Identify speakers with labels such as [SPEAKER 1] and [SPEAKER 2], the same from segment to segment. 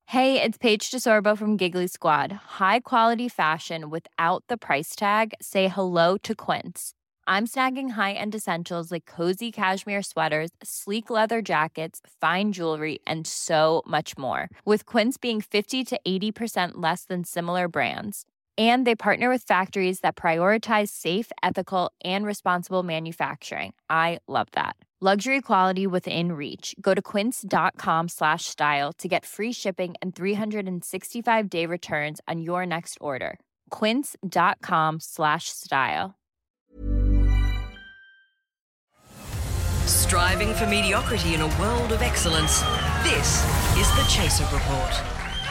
[SPEAKER 1] Hey, it's Paige DeSorbo from Giggly Squad. High quality fashion without the price tag. Say hello to Quince. I'm snagging high-end essentials like cozy cashmere sweaters, sleek leather jackets, fine jewelry, and so much more. With Quince being 50 to 80% less than similar brands. And they partner with factories that prioritize safe, ethical, and responsible manufacturing. I love that. Luxury quality within reach. Go to quince.com/style to get free shipping and 365-day returns on your next order. Quince.com/style.
[SPEAKER 2] Striving for mediocrity in a world of excellence. This is the Chaser Report.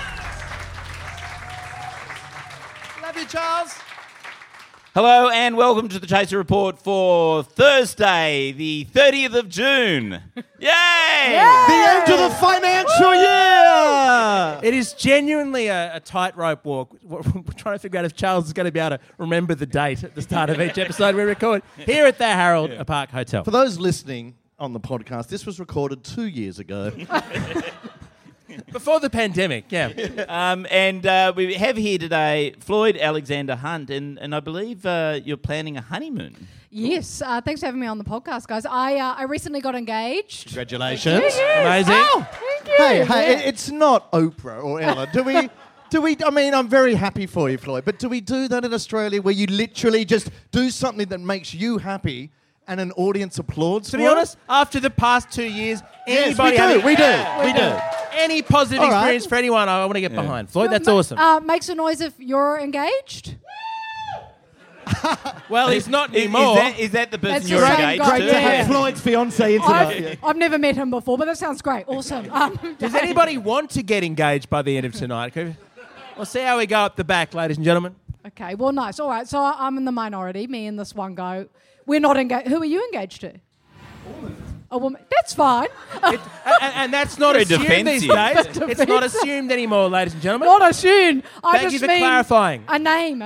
[SPEAKER 3] Love you, Charles.
[SPEAKER 4] Hello and welcome to the Chaser Report for Thursday, the 30th of June. Yay!
[SPEAKER 3] The end of the financial year.
[SPEAKER 5] It is genuinely a tightrope walk. We're trying to figure out if Charles is going to be able to remember the date at the start of each episode we record here at the Harold Park Hotel.
[SPEAKER 3] For those listening on the podcast, this was recorded 2 years ago.
[SPEAKER 5] Before the pandemic, yeah.
[SPEAKER 4] And we have here today Floyd Alexander Hunt, and I believe you're planning a honeymoon.
[SPEAKER 6] Yes, thanks for having me on the podcast, guys. I recently got engaged.
[SPEAKER 3] Congratulations.
[SPEAKER 5] Amazing.
[SPEAKER 6] Oh, thank you.
[SPEAKER 3] Hey, it's not Oprah or Ella. Do we, I mean, I'm very happy for you, Floyd, but do we do that in Australia where you literally just do something that makes you happy and an audience applauds
[SPEAKER 5] To be honest, after the past 2 years, anybody
[SPEAKER 3] we do.
[SPEAKER 5] any positive
[SPEAKER 3] All right.
[SPEAKER 5] experience for anyone, I want to get behind. Floyd, that's awesome.
[SPEAKER 6] Makes a noise if you're engaged.
[SPEAKER 5] Well, he's not anymore.
[SPEAKER 4] Is that the person
[SPEAKER 6] That's
[SPEAKER 4] you're
[SPEAKER 6] the same
[SPEAKER 4] engaged
[SPEAKER 6] guy,
[SPEAKER 4] to?
[SPEAKER 3] To have Floyd's fiancée into that.
[SPEAKER 6] I've never met him before, but that sounds great. Awesome.
[SPEAKER 5] Does anybody want to get engaged by the end of tonight? We'll see how we go up the back, ladies and gentlemen.
[SPEAKER 6] Okay, well, nice. All right, so I'm in the minority, me and this one guy. We're not engaged. Who are you engaged to? A woman. That's fine.
[SPEAKER 5] And that's not
[SPEAKER 4] Very
[SPEAKER 5] assumed these
[SPEAKER 4] defensive.
[SPEAKER 5] days. It's not assumed anymore, ladies and gentlemen.
[SPEAKER 6] Not assumed. I
[SPEAKER 5] Thank
[SPEAKER 6] just
[SPEAKER 5] you for
[SPEAKER 6] mean
[SPEAKER 5] clarifying.
[SPEAKER 6] A name.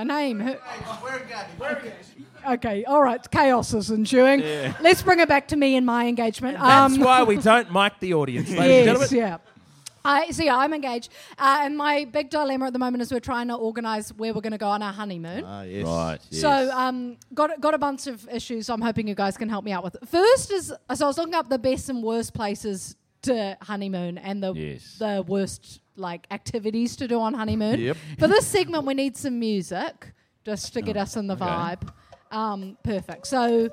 [SPEAKER 6] Okay, all right. Chaos is ensuing. Yeah. Let's bring it back to me and my engagement.
[SPEAKER 5] That's why we don't mic the audience, ladies and
[SPEAKER 6] Yes,
[SPEAKER 5] gentlemen.
[SPEAKER 6] yeah. I'm engaged, and my big dilemma at the moment is we're trying to organise where we're going to go on our honeymoon.
[SPEAKER 3] Yes.
[SPEAKER 4] Right. Yes.
[SPEAKER 6] So, got a bunch of issues I'm hoping you guys can help me out with. First is, so I was looking up the best and worst places to honeymoon and the worst activities to do on honeymoon.
[SPEAKER 3] Yep.
[SPEAKER 6] For this segment, we need some music just to get us in the vibe. Perfect. So,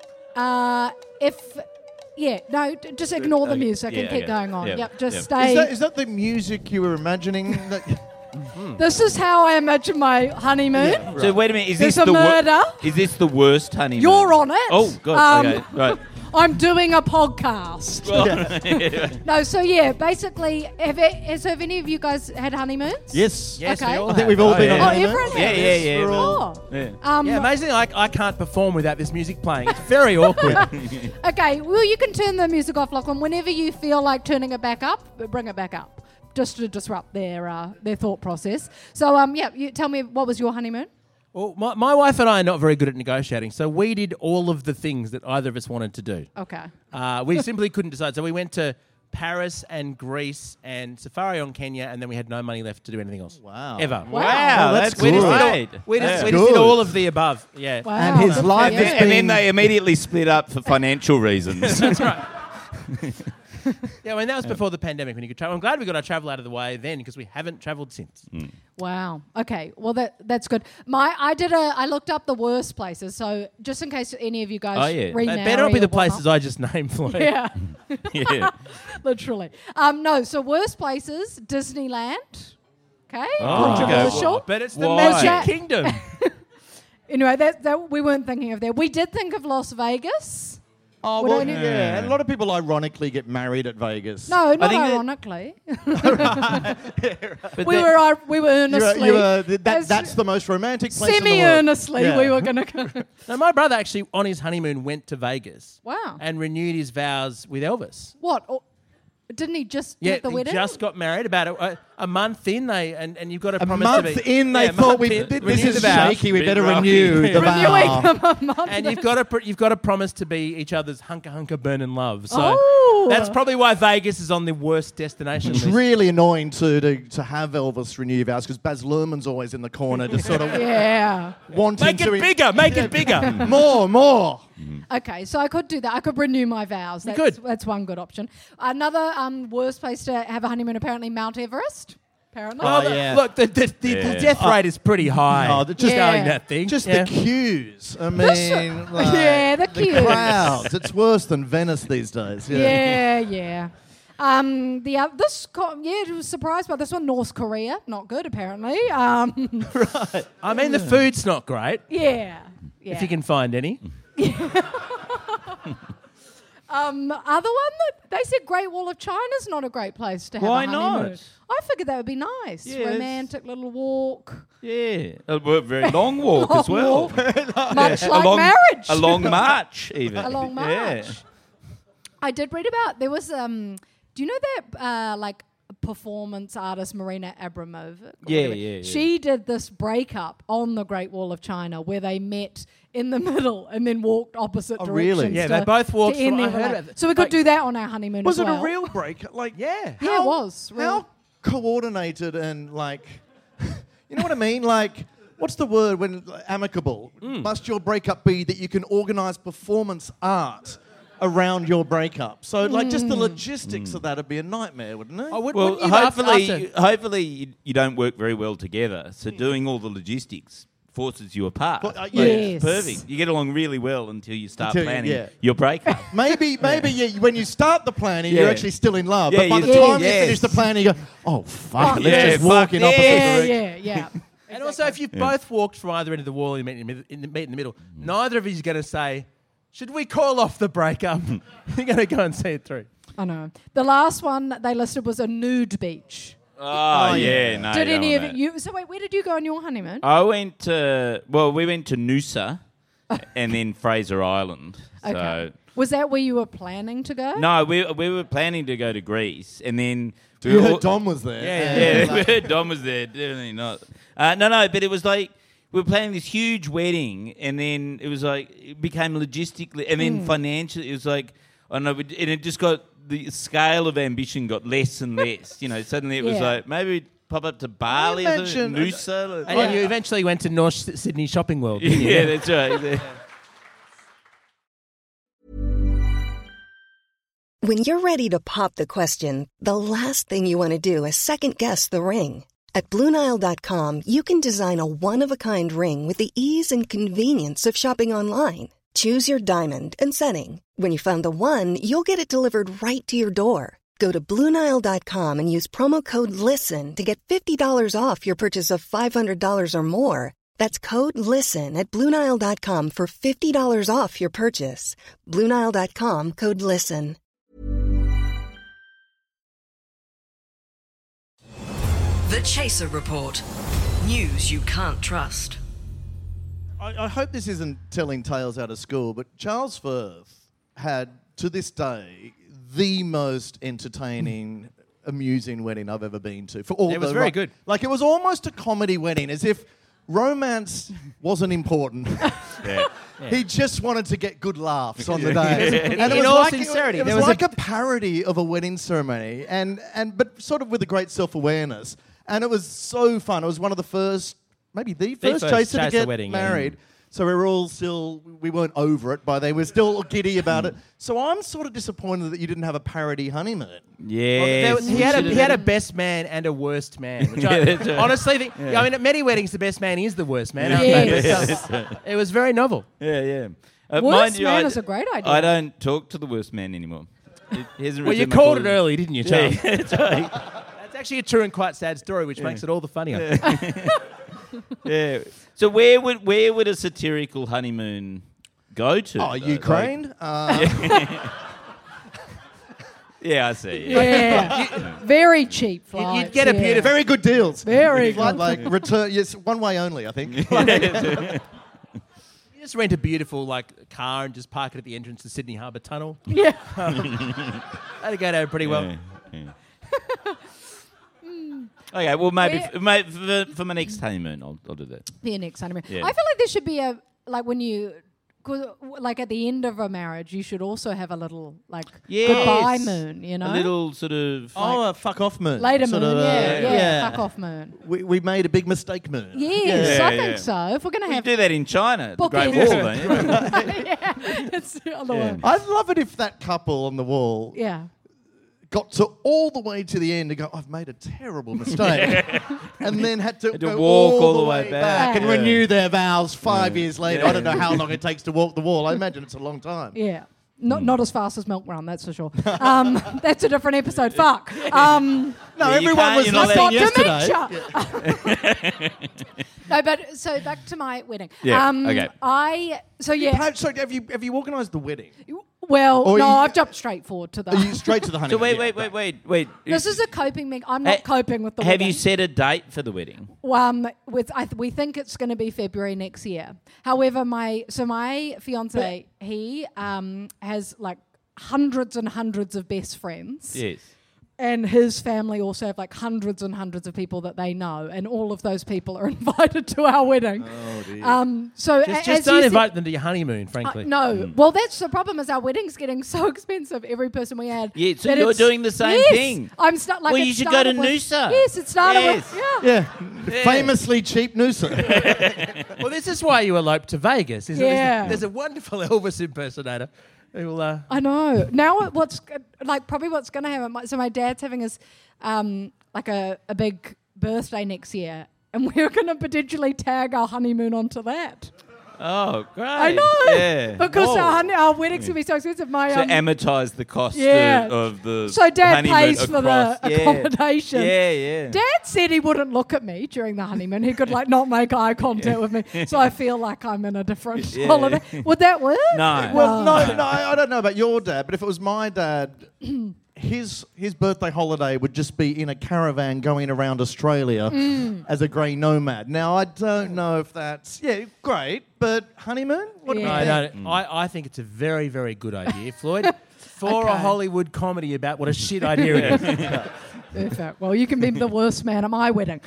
[SPEAKER 6] just ignore the music and keep going on. Yep, just stay.
[SPEAKER 3] Is that the music you were imagining?
[SPEAKER 6] This is how I imagine my honeymoon.
[SPEAKER 3] Yeah, right.
[SPEAKER 4] So wait a minute, is
[SPEAKER 6] There's
[SPEAKER 4] this
[SPEAKER 6] a murder.
[SPEAKER 4] Is this the worst honeymoon?
[SPEAKER 6] You're on it.
[SPEAKER 4] Oh God. Okay. Right.
[SPEAKER 6] I'm doing a podcast. No, so basically, have any of you guys had honeymoons?
[SPEAKER 3] Yes.
[SPEAKER 5] Yes,
[SPEAKER 6] Okay.
[SPEAKER 5] we all
[SPEAKER 3] I think we've all been on
[SPEAKER 6] Oh,
[SPEAKER 3] honeymoon.
[SPEAKER 6] everyone has?
[SPEAKER 4] Yeah.
[SPEAKER 3] We're all-
[SPEAKER 5] Yeah, amazingly, I can't perform without this music playing. It's very awkward.
[SPEAKER 6] Okay, well, you can turn the music off, Lachlan. Whenever you feel like turning it back up, bring it back up, just to disrupt their thought process. So, you tell me, what was your honeymoon?
[SPEAKER 5] Well, my wife and I are not very good at negotiating, so we did all of the things that either of us wanted to do.
[SPEAKER 6] Okay.
[SPEAKER 5] We simply couldn't decide. So we went to Paris and Greece and safari on Kenya, and then we had no money left to do anything else.
[SPEAKER 3] Wow.
[SPEAKER 5] Ever.
[SPEAKER 4] Wow, that's
[SPEAKER 5] We just
[SPEAKER 4] great.
[SPEAKER 5] We just did
[SPEAKER 3] Good.
[SPEAKER 5] all of the above. Yeah.
[SPEAKER 6] Wow.
[SPEAKER 3] And his
[SPEAKER 6] good
[SPEAKER 3] life
[SPEAKER 6] for you.
[SPEAKER 3] has
[SPEAKER 4] And then they immediately split up for financial reasons.
[SPEAKER 5] That's right. Yeah, I mean, that was before the pandemic when you could travel. I'm glad we got our travel out of the way then because we haven't travelled since.
[SPEAKER 6] Wow. Okay. Well, that's good. I looked up the worst places, so just in case any of you guys remarry.
[SPEAKER 5] It better not be the
[SPEAKER 6] or whatnot.
[SPEAKER 5] places I just named, Floyd.
[SPEAKER 6] Yeah.
[SPEAKER 4] Yeah.
[SPEAKER 6] Literally. No. So worst places: Disneyland. Okay.
[SPEAKER 4] Oh,
[SPEAKER 6] Controversial.
[SPEAKER 5] But it's the
[SPEAKER 4] Why?
[SPEAKER 5] Magic Kingdom.
[SPEAKER 6] Anyway, that we weren't thinking of that. We did think of Las Vegas.
[SPEAKER 3] Oh,
[SPEAKER 6] Would
[SPEAKER 3] well,
[SPEAKER 6] only-
[SPEAKER 3] yeah. A lot of people ironically get married at Vegas.
[SPEAKER 6] No, not
[SPEAKER 4] think that-
[SPEAKER 6] ironically.
[SPEAKER 4] But
[SPEAKER 6] we
[SPEAKER 4] that-
[SPEAKER 6] were earnestly.
[SPEAKER 3] That's the most romantic place in the world.
[SPEAKER 6] Semi-earnestly,
[SPEAKER 3] Yeah.
[SPEAKER 6] we were going to go.
[SPEAKER 5] No, my brother actually, on his honeymoon, went to Vegas.
[SPEAKER 6] Wow.
[SPEAKER 5] And renewed his vows with Elvis.
[SPEAKER 6] What? Oh, Didn't he just
[SPEAKER 5] Yeah,
[SPEAKER 6] get the
[SPEAKER 5] he
[SPEAKER 6] wedding?
[SPEAKER 5] just got married about a month in. And you've got to
[SPEAKER 3] A
[SPEAKER 5] promise
[SPEAKER 3] month
[SPEAKER 5] to be
[SPEAKER 3] in, they
[SPEAKER 5] a
[SPEAKER 3] thought
[SPEAKER 5] month in,
[SPEAKER 3] this
[SPEAKER 5] renew
[SPEAKER 3] is
[SPEAKER 5] the vows.
[SPEAKER 3] shaky. We
[SPEAKER 4] Bit
[SPEAKER 3] better
[SPEAKER 4] rocky.
[SPEAKER 3] renew the
[SPEAKER 6] Renewing
[SPEAKER 3] vow.
[SPEAKER 6] them a month.
[SPEAKER 5] And you've got to promise to be each other's hunker burning love. So
[SPEAKER 6] Oh.
[SPEAKER 5] that's probably why Vegas is on the worst destination
[SPEAKER 3] It's
[SPEAKER 5] list.
[SPEAKER 3] really annoying to have Elvis renew vows because Baz Luhrmann's always in the corner, just sort of
[SPEAKER 6] Yeah.
[SPEAKER 3] wanting
[SPEAKER 5] Make
[SPEAKER 3] to
[SPEAKER 5] it bigger. Make it bigger.
[SPEAKER 3] more.
[SPEAKER 6] Okay, so I could do that. I could renew my vows. That's,
[SPEAKER 5] could.
[SPEAKER 6] That's one good option. Another worst place to have a honeymoon, apparently Mount Everest. Apparently.
[SPEAKER 5] Oh,
[SPEAKER 4] yeah.
[SPEAKER 5] Look, the death rate is pretty high.
[SPEAKER 3] Oh, just
[SPEAKER 6] Yeah.
[SPEAKER 5] going that thing.
[SPEAKER 3] Just
[SPEAKER 5] Yeah.
[SPEAKER 3] the queues. I mean, like,
[SPEAKER 6] Yeah, the queues.
[SPEAKER 3] crowds. It's worse than Venice these days.
[SPEAKER 6] Yeah, yeah. It was surprised by this one. North Korea, not good apparently.
[SPEAKER 5] I mean, the food's not great,
[SPEAKER 6] Yeah.
[SPEAKER 5] if you can find any.
[SPEAKER 6] Other one that they said Great Wall of China's not a great place to have
[SPEAKER 4] Why
[SPEAKER 6] a honeymoon.
[SPEAKER 4] not?
[SPEAKER 6] I figured that would be nice.
[SPEAKER 4] Yeah,
[SPEAKER 6] Romantic little walk.
[SPEAKER 4] Yeah. A very long walk as well.
[SPEAKER 6] Much like
[SPEAKER 4] long,
[SPEAKER 6] marriage.
[SPEAKER 4] A long march, even.
[SPEAKER 6] A long march.
[SPEAKER 4] Yeah.
[SPEAKER 6] I did read about there was do you know that like performance artist Marina Abramovic? or
[SPEAKER 4] Yeah,
[SPEAKER 6] whatever?
[SPEAKER 4] yeah.
[SPEAKER 6] She did this breakup on the Great Wall of China where they met in the middle and then walked opposite directions.
[SPEAKER 3] really?
[SPEAKER 5] Yeah,
[SPEAKER 6] to-
[SPEAKER 5] they both walked
[SPEAKER 6] to end
[SPEAKER 5] from- I
[SPEAKER 6] their
[SPEAKER 5] heard
[SPEAKER 6] rela-
[SPEAKER 5] about that.
[SPEAKER 6] So we could
[SPEAKER 5] Like-
[SPEAKER 6] do that on our honeymoon
[SPEAKER 3] Was
[SPEAKER 6] as
[SPEAKER 3] it
[SPEAKER 6] well.
[SPEAKER 3] a real break? Like,
[SPEAKER 5] Yeah.
[SPEAKER 6] Yeah, it was.
[SPEAKER 3] How coordinated and like, you know what I mean? Like, what's the word when amicable? Must your breakup be that you can organise performance art around your breakup? So, like, just the logistics of that would be a nightmare, wouldn't it?
[SPEAKER 5] Oh,
[SPEAKER 4] Well,
[SPEAKER 5] wouldn't you
[SPEAKER 4] hopefully you don't work very well together. So doing all the logistics forces you apart.
[SPEAKER 3] Well,
[SPEAKER 4] Like,
[SPEAKER 6] yes.
[SPEAKER 4] it's perfect. You get along really well until you start
[SPEAKER 3] Until you-
[SPEAKER 4] planning
[SPEAKER 3] yeah.
[SPEAKER 4] your breakup.
[SPEAKER 3] Maybe when you start the planning, you're
[SPEAKER 4] Yeah.
[SPEAKER 3] actually still in love.
[SPEAKER 4] Yeah,
[SPEAKER 3] but by
[SPEAKER 4] you-
[SPEAKER 3] the time you
[SPEAKER 4] yes.
[SPEAKER 3] finish the planning, you go, oh, fuck, let's
[SPEAKER 4] yeah,
[SPEAKER 3] just walk
[SPEAKER 4] fuck
[SPEAKER 3] in
[SPEAKER 4] yeah.
[SPEAKER 3] opposite
[SPEAKER 6] Yeah,
[SPEAKER 3] directions.
[SPEAKER 6] yeah.
[SPEAKER 5] And also, if you've both walked from either end of the wall and you meet in the middle, neither of you is going to say, should we call off the breakup? You're going to go and see it through.
[SPEAKER 6] I know. The last one they listed was a nude beach.
[SPEAKER 4] Oh, yeah. No,
[SPEAKER 6] Did
[SPEAKER 4] you
[SPEAKER 6] any
[SPEAKER 4] don't
[SPEAKER 6] of
[SPEAKER 4] want
[SPEAKER 6] it? So wait, where did you go on your honeymoon?
[SPEAKER 4] I went to, we went to Noosa and then Fraser Island.
[SPEAKER 6] Okay.
[SPEAKER 4] So,
[SPEAKER 6] Was that where you were planning to go?
[SPEAKER 4] no, we were planning to go to Greece and then...
[SPEAKER 3] You heard Dom was there.
[SPEAKER 4] Yeah, we heard Dom was there. Definitely not. No, but it was like we were planning this huge wedding, and then it was like it became logistically, and then financially, it was like I don't know, and it just got the scale of ambition got less and less. You know, suddenly it was
[SPEAKER 6] Yeah.
[SPEAKER 4] like maybe we'd pop up to Bali or something,
[SPEAKER 3] mentioned-
[SPEAKER 4] Noosa.
[SPEAKER 5] And then you eventually went to North Sydney Shopping World, didn't you?
[SPEAKER 4] Yeah, that's right.
[SPEAKER 7] When you're ready to pop the question, the last thing you want to do is second-guess the ring. At BlueNile.com, you can design a one-of-a-kind ring with the ease and convenience of shopping online. Choose your diamond and setting. When you find the one, you'll get it delivered right to your door. Go to BlueNile.com and use promo code LISTEN to get $50 off your purchase of $500 or more. That's code LISTEN at BlueNile.com for $50 off your purchase. BlueNile.com, code LISTEN.
[SPEAKER 2] The Chaser Report. News you can't trust.
[SPEAKER 3] I hope this isn't telling tales out of school, but Charles Firth had, to this day, the most entertaining, amusing wedding I've ever been to. For all
[SPEAKER 5] It was
[SPEAKER 3] the
[SPEAKER 5] very good.
[SPEAKER 3] Like, it was almost a comedy wedding, as if romance wasn't important. He just wanted to get good laughs on the day. And
[SPEAKER 5] In all sincerity,
[SPEAKER 3] it was
[SPEAKER 5] there was
[SPEAKER 3] like a parody of a wedding ceremony, but sort of with a great self-awareness. And it was so fun. It was one of the first, maybe the first Chaser to
[SPEAKER 5] Chaser
[SPEAKER 3] get
[SPEAKER 5] wedding, yeah.
[SPEAKER 3] married. So we were all still, we weren't over it, but they were still giddy about it. So I'm sort of disappointed that you didn't have a parody honeymoon.
[SPEAKER 4] Yeah.
[SPEAKER 5] He had a best man and a worst man. Which I
[SPEAKER 4] that's right.
[SPEAKER 5] honestly think, I mean, at many weddings, the best man is the worst man.
[SPEAKER 6] Yes.
[SPEAKER 5] It was very novel.
[SPEAKER 4] Yeah.
[SPEAKER 6] Worst
[SPEAKER 4] mind you,
[SPEAKER 6] man is a great idea.
[SPEAKER 4] I don't talk to the worst man anymore. He hasn't
[SPEAKER 5] Well, you
[SPEAKER 4] returned my
[SPEAKER 5] called
[SPEAKER 4] calls.
[SPEAKER 5] it early, didn't you, Charles?
[SPEAKER 4] Yeah, that's right.
[SPEAKER 5] That's actually a true and quite sad story, which makes it all the funnier.
[SPEAKER 4] Yeah. So where would a satirical honeymoon go to?
[SPEAKER 3] Oh,
[SPEAKER 4] though?
[SPEAKER 3] Ukraine?
[SPEAKER 4] Yeah, I see.
[SPEAKER 6] Yeah. Very cheap flights.
[SPEAKER 5] You'd get a
[SPEAKER 6] yeah.
[SPEAKER 5] beautiful-
[SPEAKER 3] Very good deals.
[SPEAKER 6] Very good.
[SPEAKER 3] Like return, yes, one way only, I think.
[SPEAKER 5] You just rent a beautiful car and just park it at the entrance to Sydney Harbour Tunnel.
[SPEAKER 6] Yeah.
[SPEAKER 5] That'd go down pretty well.
[SPEAKER 4] Okay, well, maybe for my next honeymoon, I'll do that.
[SPEAKER 6] The next honeymoon.
[SPEAKER 4] Yeah.
[SPEAKER 6] I feel like there should be a when you. 'Cause, like at the end of a marriage, you should also have a little goodbye moon, you know,
[SPEAKER 4] A little sort of...
[SPEAKER 3] a fuck off moon.
[SPEAKER 6] later
[SPEAKER 3] Sort
[SPEAKER 6] moon,
[SPEAKER 3] of,
[SPEAKER 6] fuck off moon.
[SPEAKER 3] We made a big mistake moon.
[SPEAKER 6] Yes,
[SPEAKER 4] Yeah,
[SPEAKER 6] I think so. If we're gonna
[SPEAKER 4] You
[SPEAKER 6] have,
[SPEAKER 4] do that in China, the
[SPEAKER 6] Book
[SPEAKER 4] Great
[SPEAKER 6] it.
[SPEAKER 4] Wall, don't you?
[SPEAKER 6] it's the other one.
[SPEAKER 3] I'd love it if that couple on the wall
[SPEAKER 6] Yeah.
[SPEAKER 3] got to all the way to the end and go, I've made a terrible mistake. And then had to go
[SPEAKER 4] walk
[SPEAKER 3] all the way back and
[SPEAKER 6] Yeah.
[SPEAKER 3] renew their vows 5 years later. I don't know how long it takes to walk the wall. I imagine it's a long time.
[SPEAKER 6] Yeah. Not as fast as Milk Run, that's for sure. That's a different episode. Fuck.
[SPEAKER 3] No, everyone was
[SPEAKER 4] you're not
[SPEAKER 3] listening
[SPEAKER 6] got
[SPEAKER 3] yesterday.
[SPEAKER 6] dementia. No, but so back to my wedding.
[SPEAKER 4] Yeah, okay.
[SPEAKER 3] So have you organised the wedding?
[SPEAKER 6] Well,
[SPEAKER 3] Or
[SPEAKER 6] no,
[SPEAKER 3] you-
[SPEAKER 6] I've jumped straight forward to
[SPEAKER 3] Are you
[SPEAKER 6] the.
[SPEAKER 3] straight to the
[SPEAKER 4] So
[SPEAKER 3] honeymoon?
[SPEAKER 4] wait.
[SPEAKER 6] This is a coping mechanism. I'm not coping with the
[SPEAKER 4] Have
[SPEAKER 6] wedding.
[SPEAKER 4] you set a date for the wedding?
[SPEAKER 6] We think it's going to be February next year. However, my fiance, he has like hundreds and hundreds of best friends.
[SPEAKER 4] Yes.
[SPEAKER 6] And his family also have like hundreds and hundreds of people that they know, and all of those people are invited to our wedding. Oh dear. So
[SPEAKER 5] Just
[SPEAKER 6] as
[SPEAKER 5] don't
[SPEAKER 6] you
[SPEAKER 5] invite them to your honeymoon, frankly.
[SPEAKER 6] no. Well, that's the problem. Is our wedding's getting so expensive. Every person we add.
[SPEAKER 4] Yeah, so
[SPEAKER 6] that
[SPEAKER 4] you're
[SPEAKER 6] it's-
[SPEAKER 4] doing the same
[SPEAKER 6] yes,
[SPEAKER 4] thing.
[SPEAKER 6] I'm stuck. Like
[SPEAKER 4] Well,
[SPEAKER 6] it
[SPEAKER 4] you should go
[SPEAKER 6] started
[SPEAKER 4] to
[SPEAKER 6] with-
[SPEAKER 4] Noosa.
[SPEAKER 6] Yes, it started
[SPEAKER 4] Yes.
[SPEAKER 6] with yeah.
[SPEAKER 3] Famously cheap Noosa.
[SPEAKER 5] Well, this is why you eloped to Vegas. Isn't
[SPEAKER 6] Yeah.
[SPEAKER 5] There's a wonderful Elvis impersonator who will...
[SPEAKER 6] I know. Now what's going to happen? So my dad's having his like a big birthday next year, and we're going to potentially tag our honeymoon onto that.
[SPEAKER 4] Oh, great.
[SPEAKER 6] I know.
[SPEAKER 4] Yeah.
[SPEAKER 6] Because
[SPEAKER 4] Whoa.
[SPEAKER 6] our wedding's going to be so expensive. My
[SPEAKER 4] So amortise the cost
[SPEAKER 6] Yeah.
[SPEAKER 4] of the
[SPEAKER 6] So Dad
[SPEAKER 4] honeymoon
[SPEAKER 6] pays for the
[SPEAKER 4] across.
[SPEAKER 6] accommodation.
[SPEAKER 4] Yeah.
[SPEAKER 6] Dad said he wouldn't look at me during the honeymoon. He could like not make eye contact with me. So I feel like I'm in a different holiday. Would that work?
[SPEAKER 4] No.
[SPEAKER 3] Well, no, I don't know about your dad, but if it was my dad, his birthday holiday would just be in a caravan going around Australia as a grey nomad. Now, I don't know if that's, great, but honeymoon? What
[SPEAKER 6] Yeah.
[SPEAKER 3] about
[SPEAKER 5] No, I think it's a very, very good idea, Floyd. For a
[SPEAKER 6] Okay.
[SPEAKER 5] Hollywood comedy about what a shit idea it is.
[SPEAKER 6] Perfect. Well, you can be the worst man at my wedding.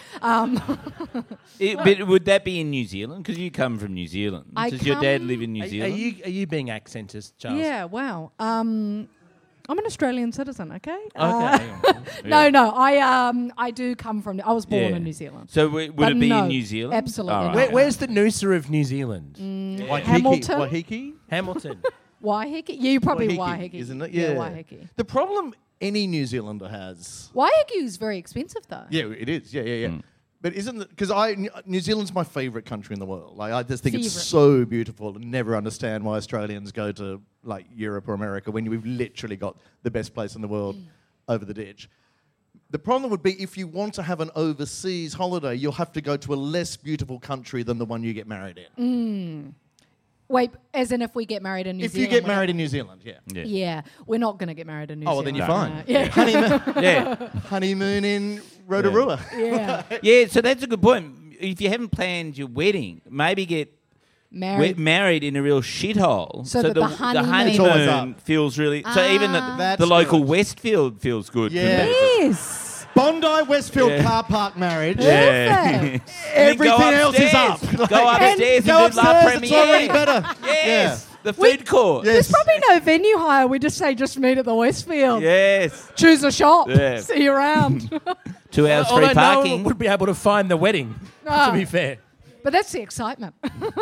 [SPEAKER 4] But would that be in New Zealand? Because you come from New Zealand.
[SPEAKER 6] I
[SPEAKER 4] Does your dad
[SPEAKER 6] come-
[SPEAKER 4] live in New
[SPEAKER 5] Are
[SPEAKER 4] Zealand?
[SPEAKER 5] you being accentist, Charles?
[SPEAKER 6] Yeah, wow. I'm an Australian citizen, okay?
[SPEAKER 5] Okay.
[SPEAKER 6] No, I do come from. I was born
[SPEAKER 4] Yeah.
[SPEAKER 6] in New Zealand.
[SPEAKER 4] So would
[SPEAKER 6] But
[SPEAKER 4] it be
[SPEAKER 6] no,
[SPEAKER 4] in New Zealand?
[SPEAKER 6] absolutely
[SPEAKER 4] All
[SPEAKER 6] not.
[SPEAKER 4] right.
[SPEAKER 5] Where's the Noosa of New Zealand?
[SPEAKER 6] Hamilton?
[SPEAKER 3] Waiheke?
[SPEAKER 5] Hamilton.
[SPEAKER 6] Waiheke? Yeah, you probably Waiheke.
[SPEAKER 3] Isn't it?
[SPEAKER 6] Yeah,
[SPEAKER 3] Yeah.
[SPEAKER 6] Waiheke.
[SPEAKER 3] The problem any New Zealander has...
[SPEAKER 6] Waiheke is very expensive, though.
[SPEAKER 3] Yeah, it is. Yeah. But isn't it... Because New Zealand's my favourite country in the world. Like, I just think it's
[SPEAKER 6] Favourite.
[SPEAKER 3] so beautiful and never understand why Australians go to, like, Europe or America when we've literally got the best place in the world over the ditch. The problem would be if you want to have an overseas holiday, you'll have to go to a less beautiful country than the one you get married in.
[SPEAKER 6] Wait, as in if we get married in New
[SPEAKER 3] If
[SPEAKER 6] Zealand.
[SPEAKER 3] you get
[SPEAKER 6] we're not-
[SPEAKER 3] married in New Zealand, yeah.
[SPEAKER 6] Yeah, we're not going to get married in New
[SPEAKER 3] Oh, well,
[SPEAKER 6] Zealand.
[SPEAKER 3] then you're fine.
[SPEAKER 6] Yeah.
[SPEAKER 3] Honeymoon,
[SPEAKER 4] Yeah.
[SPEAKER 3] honeymoon in Rotorua.
[SPEAKER 6] Yeah.
[SPEAKER 4] Yeah, so that's a good point. If you haven't planned your wedding, maybe get married in a real shithole.
[SPEAKER 6] So that the honeymoon-
[SPEAKER 3] It's always
[SPEAKER 4] honeymoon
[SPEAKER 3] up.
[SPEAKER 4] feels really... So even
[SPEAKER 3] That's
[SPEAKER 4] the local
[SPEAKER 3] good.
[SPEAKER 4] Westfield feels good.
[SPEAKER 3] Yeah.
[SPEAKER 4] compared to-
[SPEAKER 6] Yes.
[SPEAKER 3] Bondi Westfield
[SPEAKER 4] Yeah.
[SPEAKER 3] car park marriage.
[SPEAKER 6] Perfect.
[SPEAKER 3] Everything else is up.
[SPEAKER 4] Go upstairs
[SPEAKER 3] Go
[SPEAKER 4] and do La
[SPEAKER 3] upstairs, it's already
[SPEAKER 4] Premiere.
[SPEAKER 3] better.
[SPEAKER 4] Yes. The food court.
[SPEAKER 3] Yeah.
[SPEAKER 6] There's probably no venue hire. We just say just meet at the Westfield.
[SPEAKER 4] Yes.
[SPEAKER 6] Choose a shop.
[SPEAKER 4] Yeah.
[SPEAKER 6] See you around.
[SPEAKER 4] 2 hours free
[SPEAKER 5] Although no
[SPEAKER 4] parking.
[SPEAKER 5] one would be able to find the wedding, to be fair.
[SPEAKER 6] But that's the excitement.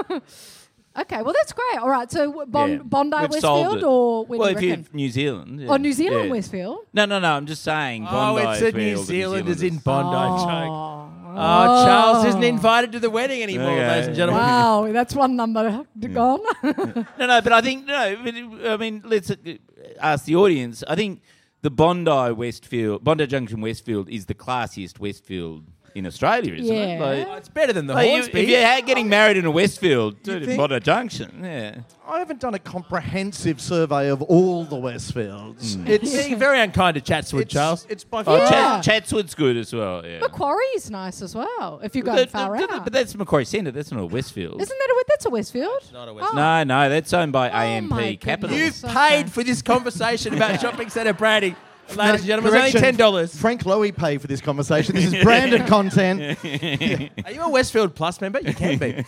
[SPEAKER 6] Okay, well that's great. All right, so
[SPEAKER 4] Yeah.
[SPEAKER 6] Bondi
[SPEAKER 4] We've solved
[SPEAKER 6] Westfield
[SPEAKER 4] it.
[SPEAKER 6] or where
[SPEAKER 4] Well,
[SPEAKER 6] do
[SPEAKER 4] if
[SPEAKER 6] you
[SPEAKER 4] you're
[SPEAKER 6] reckon?
[SPEAKER 4] New Zealand. Yeah.
[SPEAKER 6] Oh, New Zealand
[SPEAKER 4] Yeah.
[SPEAKER 6] Westfield.
[SPEAKER 4] No, I'm just saying
[SPEAKER 5] Oh,
[SPEAKER 4] Bondi
[SPEAKER 5] it's
[SPEAKER 4] is
[SPEAKER 5] a
[SPEAKER 4] where
[SPEAKER 5] New
[SPEAKER 4] all the
[SPEAKER 5] Zealanders in
[SPEAKER 4] Zealanders-
[SPEAKER 5] Bondi joke. Oh, Charles isn't invited to the wedding anymore,
[SPEAKER 4] Okay.
[SPEAKER 5] ladies and gentlemen.
[SPEAKER 6] Wow, that's one number gone.
[SPEAKER 4] No, but I think let's ask the audience. I think the Bondi Junction Westfield is the classiest Westfield in Australia, isn't it?
[SPEAKER 6] Yeah.
[SPEAKER 4] Like,
[SPEAKER 5] It's better than the
[SPEAKER 4] like
[SPEAKER 5] Hornsby.
[SPEAKER 4] if you're getting married in a Westfield, dude,
[SPEAKER 3] think-
[SPEAKER 4] Bondi Junction, yeah.
[SPEAKER 3] I haven't done a comprehensive survey of all the Westfields.
[SPEAKER 5] It's you're very unkind to Chatswood, Charles.
[SPEAKER 3] It's by
[SPEAKER 4] Oh,
[SPEAKER 3] far.
[SPEAKER 6] Yeah.
[SPEAKER 4] Chatswood's good as well, yeah.
[SPEAKER 6] Macquarie's nice as well. If you go far out,
[SPEAKER 4] But that's Macquarie Centre, that's not a Westfield.
[SPEAKER 6] isn't that that's a Westfield?
[SPEAKER 5] Not a
[SPEAKER 6] Oh.
[SPEAKER 4] No, that's owned by
[SPEAKER 6] my
[SPEAKER 4] AMP
[SPEAKER 6] goodness.
[SPEAKER 4] Capital.
[SPEAKER 5] You've
[SPEAKER 6] Okay.
[SPEAKER 5] paid for this conversation about shopping centre branding Ladies and gentlemen, it's only $10.
[SPEAKER 3] Frank Lowy paid for this conversation. This is branded content.
[SPEAKER 5] Are you a Westfield Plus member? You can be.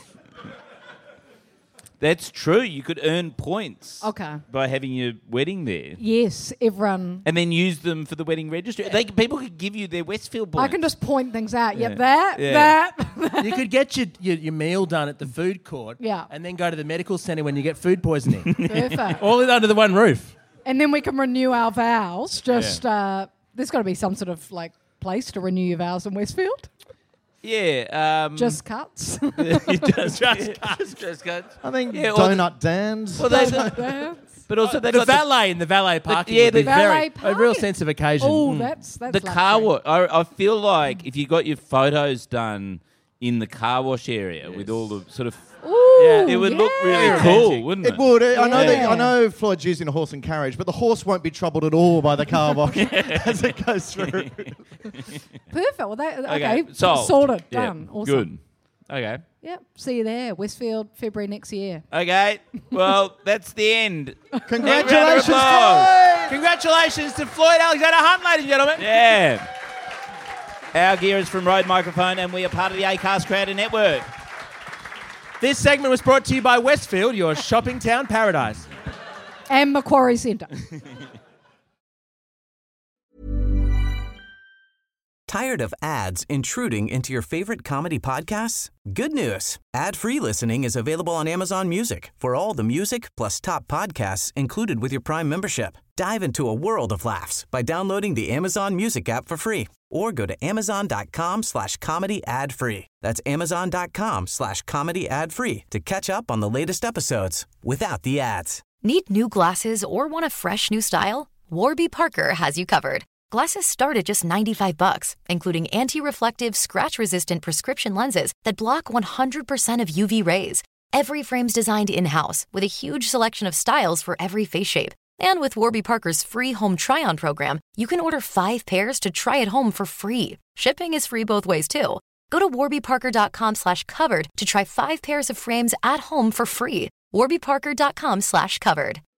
[SPEAKER 4] That's true. You could earn points by having your wedding there.
[SPEAKER 6] Yes, everyone.
[SPEAKER 4] And then use them for the wedding registry. People could give you their Westfield points.
[SPEAKER 6] I can just point things out. Yep, that.
[SPEAKER 5] You could get your meal done at the food court and then go to the medical centre when you get food poisoning.
[SPEAKER 6] Perfect.
[SPEAKER 5] All under the one roof.
[SPEAKER 6] And then we can renew our vows. There's got to be some sort of like place to renew your vows in Westfield.
[SPEAKER 4] Yeah.
[SPEAKER 6] Just cuts.
[SPEAKER 4] Just cuts.
[SPEAKER 3] I think Donut Dan's.
[SPEAKER 4] Well, but also they
[SPEAKER 5] the
[SPEAKER 4] got
[SPEAKER 5] valet in the valet parking.
[SPEAKER 6] the valet
[SPEAKER 5] a real sense of occasion.
[SPEAKER 6] Oh, that's
[SPEAKER 4] the car wash. I feel like if you got your photos done in the car wash area with all the sort of. It would look really cool, wouldn't it?
[SPEAKER 3] It would. I know Floyd's using a horse and carriage, but the horse won't be troubled at all by the car wash as it goes through.
[SPEAKER 6] Perfect. Well,
[SPEAKER 4] okay.
[SPEAKER 6] Sorted.
[SPEAKER 4] Yeah.
[SPEAKER 6] Done. Awesome.
[SPEAKER 4] Good. Okay.
[SPEAKER 6] Yep. See you there, Westfield, February next year.
[SPEAKER 4] Okay. Well, that's the end.
[SPEAKER 3] Congratulations,
[SPEAKER 5] Floyd! Congratulations to Floyd Alexander Hunt, ladies and gentlemen.
[SPEAKER 4] Yeah. Our gear is from Rode Microphone, and we are part of the Acast Creator Network.
[SPEAKER 5] This segment was brought to you by Westfield, your shopping town paradise.
[SPEAKER 6] And Macquarie Centre.
[SPEAKER 8] Tired of ads intruding into your favorite comedy podcasts? Good news. Ad-free listening is available on Amazon Music for all the music plus top podcasts included with your Prime membership. Dive into a world of laughs by downloading the Amazon Music app for free or go to amazon.com/comedy ad-free. That's amazon.com/comedy ad-free to catch up on the latest episodes without the ads.
[SPEAKER 9] Need new glasses or want a fresh new style? Warby Parker has you covered. Glasses start at just $95, including anti-reflective, scratch-resistant prescription lenses that block 100% of UV rays. Every frame's designed in-house with a huge selection of styles for every face shape. And with Warby Parker's free home try-on program, you can order 5 pairs to try at home for free. Shipping is free both ways, too. Go to warbyparker.com/covered to try 5 pairs of frames at home for free. warbyparker.com/covered.